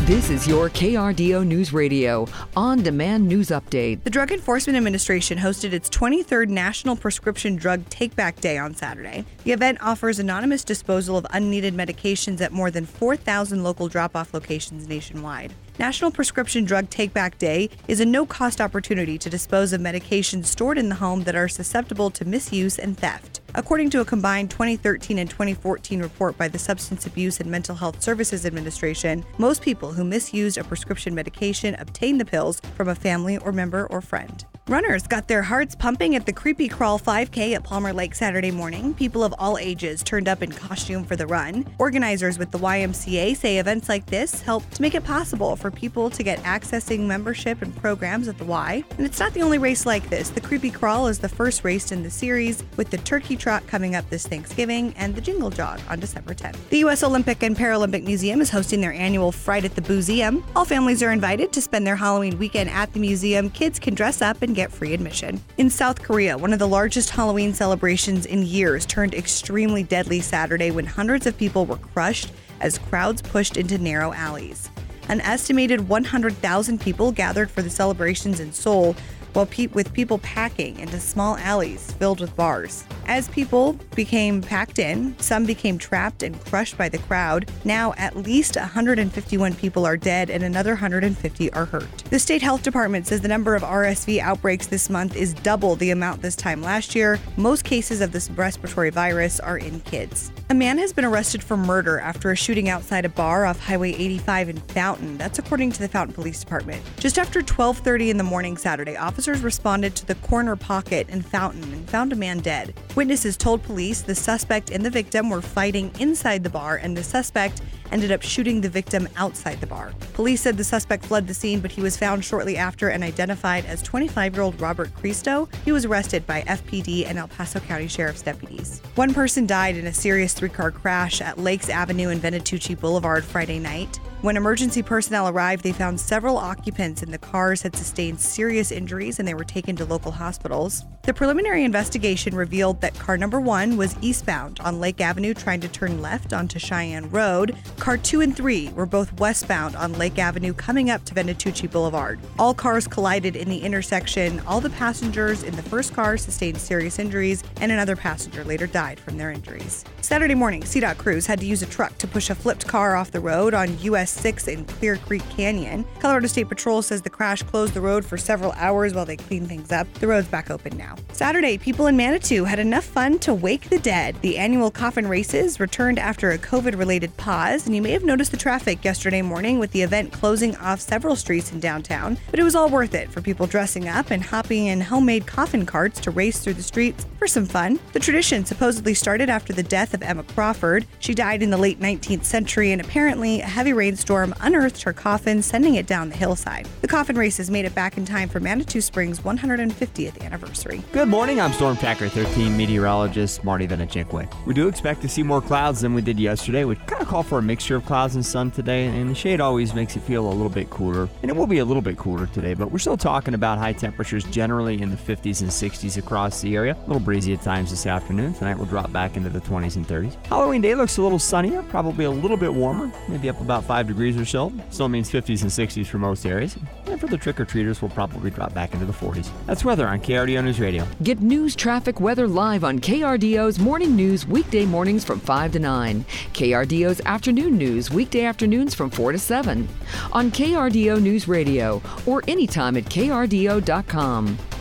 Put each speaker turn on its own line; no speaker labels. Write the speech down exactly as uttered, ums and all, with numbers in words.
This is your K R D O News Radio on-demand news update.
The Drug Enforcement Administration hosted its twenty-third National Prescription Drug Take-Back Day on Saturday. The event offers anonymous disposal of unneeded medications at more than four thousand local drop-off locations nationwide. National Prescription Drug Take-Back Day is a no-cost opportunity to dispose of medications stored in the home that are susceptible to misuse and theft. According to a combined twenty thirteen and twenty fourteen report by the Substance Abuse and Mental Health Services Administration, most people who misused a prescription medication obtained the pills from a family or member or friend. Runners got their hearts pumping at the Creepy Crawl five K at Palmer Lake Saturday morning. People of all ages turned up in costume for the run. Organizers with the Y M C A say events like this help to make it possible for people to get accessing membership and programs at the Y. And it's not the only race like this. The Creepy Crawl is the first race in the series, with the Turkey Trot coming up this Thanksgiving and the Jingle Jog on December tenth. The U S Olympic and Paralympic Museum is hosting their annual Fright at the Museum. All families are invited to spend their Halloween weekend at the museum. Kids can dress up and get free admission. In South Korea, one of the largest Halloween celebrations in years turned extremely deadly Saturday when hundreds of people were crushed as crowds pushed into narrow alleys. An estimated one hundred thousand people gathered for the celebrations in Seoul, while pe- with people packing into small alleys filled with bars. As people became packed in, some became trapped and crushed by the crowd. Now, at least one hundred fifty-one people are dead and another one hundred fifty are hurt. The state health department says the number of R S V outbreaks this month is double the amount this time last year. Most cases of this respiratory virus are in kids. A man has been arrested for murder after a shooting outside a bar off Highway eighty-five in Fountain. That's according to the Fountain Police Department. Just after twelve thirty in the morning Saturday, officers responded to the corner pocket in Fountain and found a man dead. Witnesses told police the suspect and the victim were fighting inside the bar, and the suspect ended up shooting the victim outside the bar. Police said the suspect fled the scene, but he was found shortly after and identified as twenty-five-year-old Robert Cristo. He was arrested by F P D and El Paso County Sheriff's deputies. One person died in a serious three-car crash at Lakes Avenue and Venatucci Boulevard Friday night. When emergency personnel arrived, they found several occupants in the cars had sustained serious injuries and they were taken to local hospitals. The preliminary investigation revealed that car number one was eastbound on Lake Avenue trying to turn left onto Cheyenne Road. Car two and three were both westbound on Lake Avenue coming up to Venatucci Boulevard. All cars collided in the intersection. All the passengers in the first car sustained serious injuries, and another passenger later died from their injuries. Saturday morning, C DOT crews had to use a truck to push a flipped car off the road on U S six in Clear Creek Canyon. Colorado State Patrol says the crash closed the road for several hours while they cleaned things up. The road's back open now. Saturday, people in Manitou had enough fun to wake the dead. The annual coffin races returned after a COVID-related pause, and you may have noticed the traffic yesterday morning with the event closing off several streets in downtown, but it was all worth it for people dressing up and hopping in homemade coffin carts to race through the streets for some fun. The tradition supposedly started after the death of Emma Crawford. She died in the late nineteenth century, and apparently a heavy rainstorm unearthed her coffin, sending it down the hillside. The coffin races made it back in time for Manitou Springs' one hundred fiftieth anniversary.
Good morning, I'm Storm Tracker thirteen meteorologist Marty Venachikwe. We do expect to see more clouds than we did yesterday. We kind of call for a mixture of clouds and sun today, and the shade always makes it feel a little bit cooler. And it will be a little bit cooler today, but we're still talking about high temperatures generally in the fifties and sixties across the area. A little breezy at times this afternoon. Tonight we'll drop back into the twenties and thirties. Halloween day looks a little sunnier, probably a little bit warmer, maybe up about five degrees or so. Still means fifties and sixties for most areas. And for the trick-or-treaters, we'll probably drop back into the forties. That's weather on K R D O News Radio.
Get news, traffic, weather live on K R D O's Morning News weekday mornings from five to nine. K R D O's Afternoon News weekday afternoons from four to seven. On K R D O News Radio or anytime at K R D O dot com.